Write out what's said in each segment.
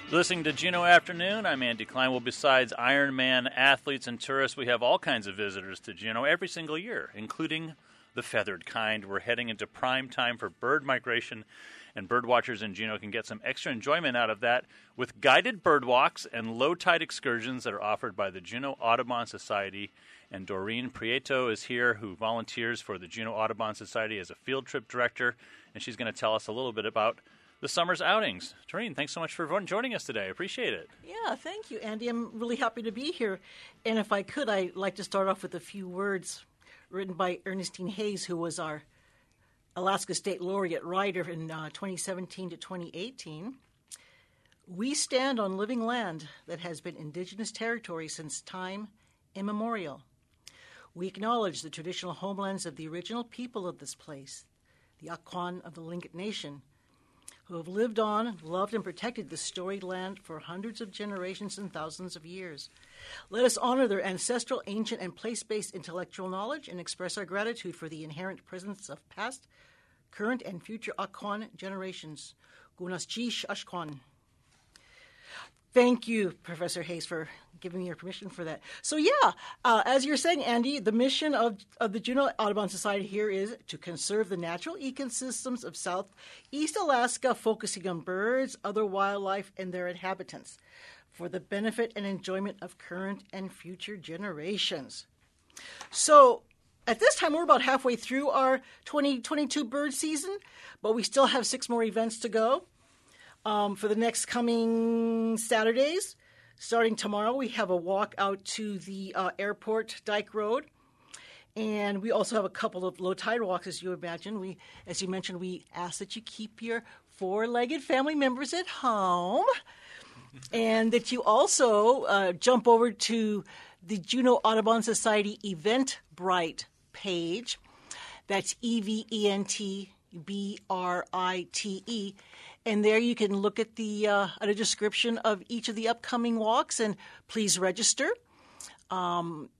Listening to Juneau Afternoon, I'm Andy Klein. Well, besides Ironman athletes and tourists, we have all kinds of visitors to Juneau every single year, including the feathered kind. We're heading into prime time for bird migration, and bird watchers in Juneau can get some extra enjoyment out of that with guided bird walks and low-tide excursions that are offered by the Juneau Audubon Society. And Doreen Prieto is here, who volunteers for the Juneau Audubon Society as a field trip director, and she's going to tell us a little bit about the summer's outings. Doreen, thanks so much for joining us today. I appreciate it. Yeah, thank you, Andy. I'm really happy to be here. And if I could, I'd like to start off with a few words written by Ernestine Hayes, who was our Alaska State Laureate writer in 2017 to 2018. We stand on living land that has been indigenous territory since time immemorial. We acknowledge the traditional homelands of the original people of this place, the Akwán of the Tlingit Nation, who have lived on, loved, and protected this storied land for hundreds of generations and thousands of years. Let us honor their ancestral, ancient, and place-based intellectual knowledge and express our gratitude for the inherent presence of past, current, and future Akwán generations. Gunasjish Ashkwan. Thank you, Professor Hayes, for giving me your permission for that. So as you're saying, Andy, the mission of the Juneau Audubon Society here is to conserve the natural ecosystems of Southeast Alaska, focusing on birds, other wildlife, and their inhabitants for the benefit and enjoyment of current and future generations. So at this time, we're about halfway through our 2022 bird season, but we still have 6 more events to go. For the next coming Saturdays, starting tomorrow, we have a walk out to the airport Dyke Road. And we also have a couple of low-tide walks, as you imagine. As you mentioned, we ask that you keep your 4-legged family members at home and that you also jump over to the Juneau Audubon Society Eventbrite page. That's EVENTBRITE. And there you can look at at a description of each of the upcoming walks, and please register. We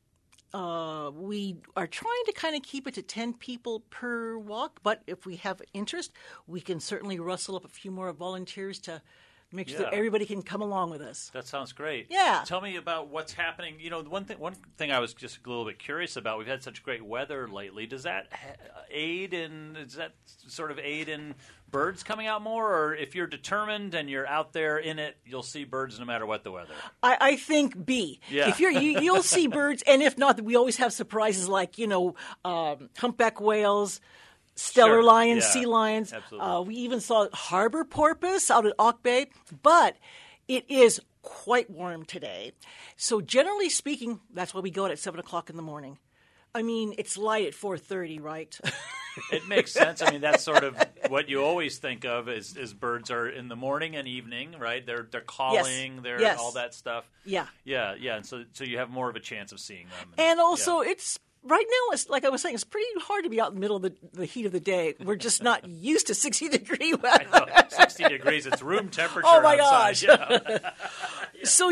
are trying to kind of keep it to 10 people per walk, but if we have interest, we can certainly rustle up a few more volunteers to make sure that everybody can come along with us. That sounds great. Yeah. Tell me about what's happening. You know, one thing I was just a little bit curious about, we've had such great weather lately. Does that aid in birds coming out more? Or if you're determined and you're out there in it, you'll see birds no matter what the weather? I think B. Yeah. If you'll see birds, and if not, we always have surprises like, humpback whales, stellar lions, sea lions. We even saw harbor porpoise out at Auk Bay, but it is quite warm today. So generally speaking, that's why we go out at 7 o'clock in the morning. I mean, it's light at 4:30, right? It makes sense. I mean, that's sort of what you always think of as birds are in the morning and evening, right? They're calling, yes. all that stuff. Yeah. And so you have more of a chance of seeing them. And also, it's right now, like I was saying, it's pretty hard to be out in the middle of the heat of the day. We're just not used to 60-degree weather. I know, 60 degrees. It's room temperature Oh, my outside. gosh. So,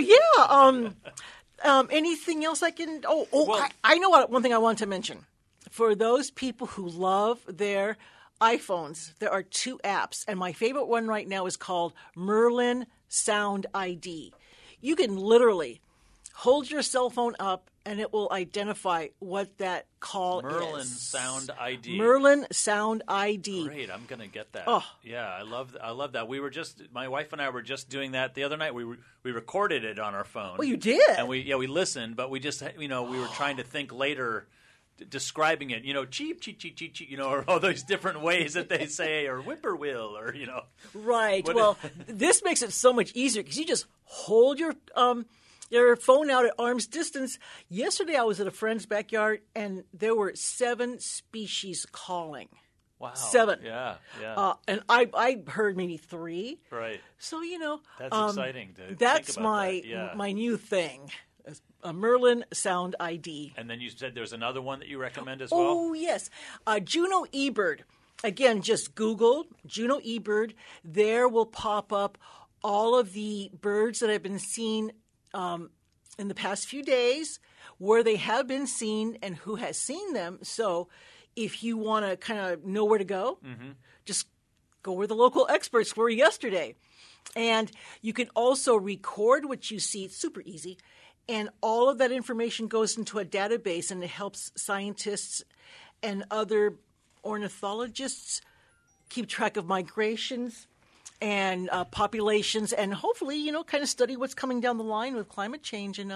anything else I can – well, I know one thing I want to mention. For those people who love their iPhones, there are 2 apps, and my favorite one right now is called Merlin Sound ID. You can literally hold your cell phone up, and it will identify what that call is. Merlin Sound ID. Merlin Sound ID. Great, I'm going to get that. Oh. Yeah, I love that. My wife and I were just doing that the other night. We recorded it on our phone. Oh, you did? And we listened, but we just, we were trying to think later, describing it, cheep, cheep, cheep, cheep, cheep, or all those different ways that they say, or whippoorwill, or, Right. Well, this makes it so much easier because you just hold your phone out at arm's distance. Yesterday I was at a friend's backyard, and there were 7 species calling. Wow. 7. Yeah. And I heard maybe 3. Right. So, that's exciting to that's think about that. my new thing. A Merlin Sound ID. And then you said there's another one that you recommend as well? Oh, yes. Juneau eBird. Again, just Google Juneau eBird. There will pop up all of the birds that have been seen in the past few days, where they have been seen and who has seen them. So if you want to kind of know where to go, just go where the local experts were yesterday. And you can also record what you see. It's super easy. And all of that information goes into a database, and it helps scientists and other ornithologists keep track of migrations and populations, and hopefully, kind of study what's coming down the line with climate change and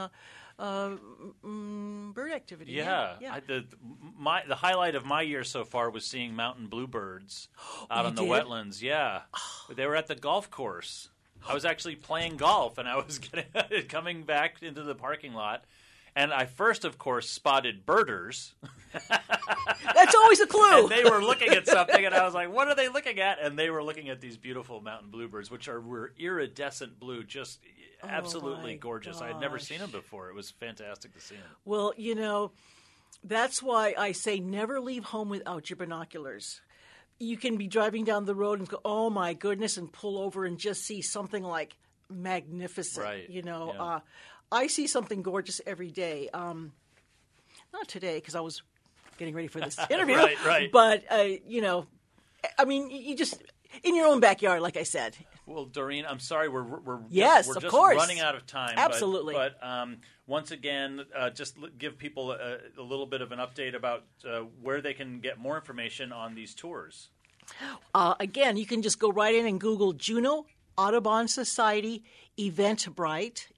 bird activity. Yeah. The highlight of my year so far was seeing mountain bluebirds out on the wetlands. Yeah. They were at the golf course. I was actually playing golf, and I was coming back into the parking lot. And I first, of course, spotted birders. That's always a clue. And they were looking at something, and I was like, what are they looking at? And they were looking at these beautiful mountain bluebirds, which were iridescent blue, just absolutely gorgeous. I had never seen them before. It was fantastic to see them. Well, that's why I say never leave home without your binoculars. You can be driving down the road and go, oh, my goodness, and pull over and just see something like magnificent. Right. Yeah. I see something gorgeous every day. Not today because I was getting ready for this interview. Right. But, you just in your own backyard, like I said. Well, Doreen, I'm sorry. We're yes, just of course. running out of time. Absolutely. But once again, just give people a little bit of an update about where they can get more information on these tours. Again, you can just go right in and Google Juneau Audubon Society Eventbrite,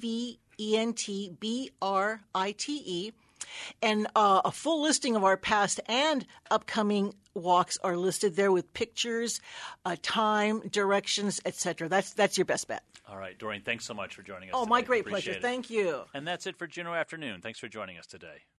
EVENTBRITE, and a full listing of our past and upcoming walks are listed there with pictures, time, directions, etc. That's your best bet. All right, Doreen, thanks so much for joining us. Oh, today. my great Appreciate pleasure. it. Thank you. And that's it for Juneau Afternoon. Thanks for joining us today.